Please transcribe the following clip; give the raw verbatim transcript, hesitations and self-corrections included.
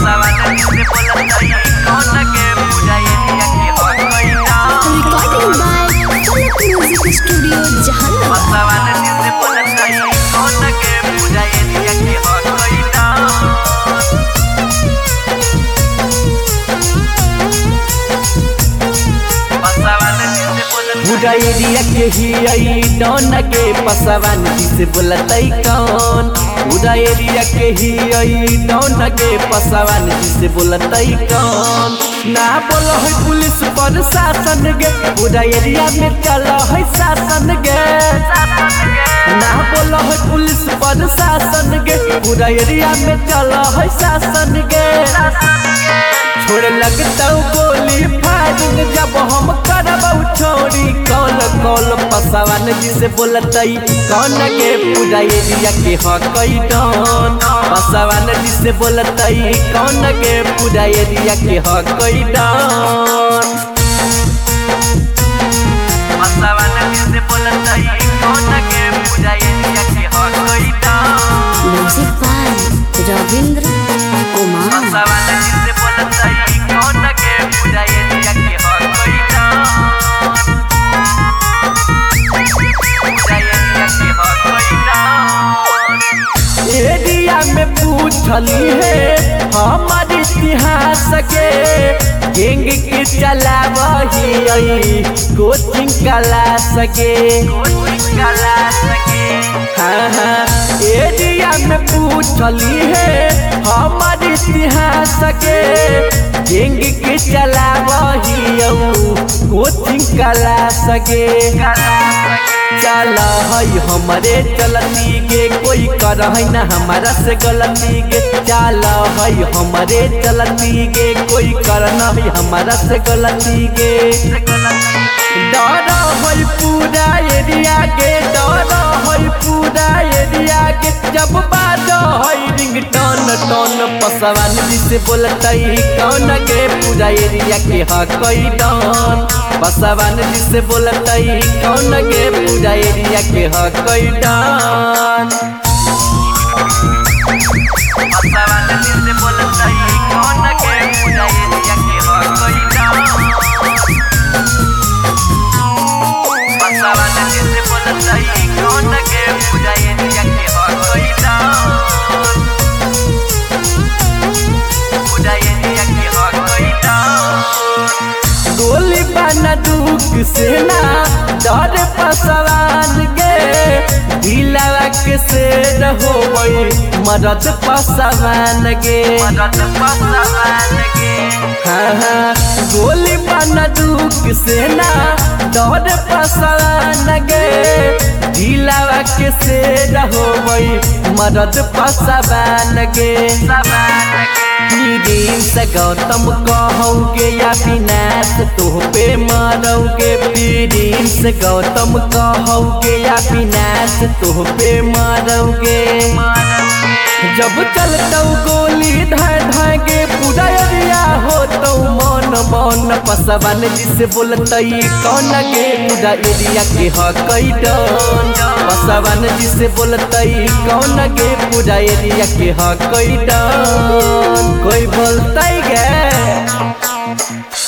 Recording by Falak Music Studio, Jahanabad. पूरा area के ही आई डॉन के पसवान जिसे बोलतई कौन। पूरा एरिया के ही आई डॉन के पसवान जिसे बोलतई कौन। ना बोलो है पुलिस प्रशासन गे, पूरा एरिया में चलो है शासन गे। ना बोलो है पुलिस प्रशासन गे, पूरा एरिया में चलो है शासन गे। छोड़ लगता गोली फायरिंग जब हम करब छोड़ी कौल कौल पसवान जिसे बोलतई कौन के पूरा एरिया के हकई डॉन। पसवान जिसे बोलतई कौन के पूरा एरिया के हकई डॉन। पसवान जिसे बोलतई कौन के पूरा एरिया के हकई don. Music by Ravindra Kumar. Paswan जिसे बोलतई कौन के पूरा एरिया के हकई डॉन। एरिया में पूछली है हमारे इतिहास के, गैंग के चलावही कोचिंग क्लास के। हाँ हाँ एरिया में पूछली है हमारे इतिहास के, गैंग के चलावही कोचिंग क्लास के। चला है हमारे चलती गे, कोई कर है ना हमारा से गलती गे। चला है हमारे चलती गे, कोई कर ना है हमारा से गलती गे। डर है पूरा एरिया के, डर है पूरा एरिया के। जब बाज है रिंग टन टन पसवान जिसे बोलतई कौन के पूरा एरिया के हकई डॉन। पसवान जिसे बोलतई कौन के पूरा एरिया के हकई डॉन। पसवान जिसे बोलतई कौन के पूरा एरिया के हकई डॉन। पसवान जिसे बोलतई कौन के पूरा एरिया के हकई डॉन। पूरा एरिया के हकई डॉन। गोली बना दुख से ना डर पसवान गे, दिलवा के से रहो मरद पसवान गे। हाँ हाँ गोली बना दुख से ना डर पसवान गे, दिलवा के से रहो मरद पसवान गे। प्रिंस गौतम कहोगे या विनाश तुह पे मारोगे। प्रिंस गौतम कहोगे या विनाश तुह पे मारोगे। जब चलता गोली धाय धाय गे, पूरा एरिया हो तो मन मन पसवान जिसे बोलतई कौन के पूरा एरिया के हकई डॉन। पसवान जिसे बोलतई कौन के पूरा एरिया के हकई डॉन। कोई बोलतई गे।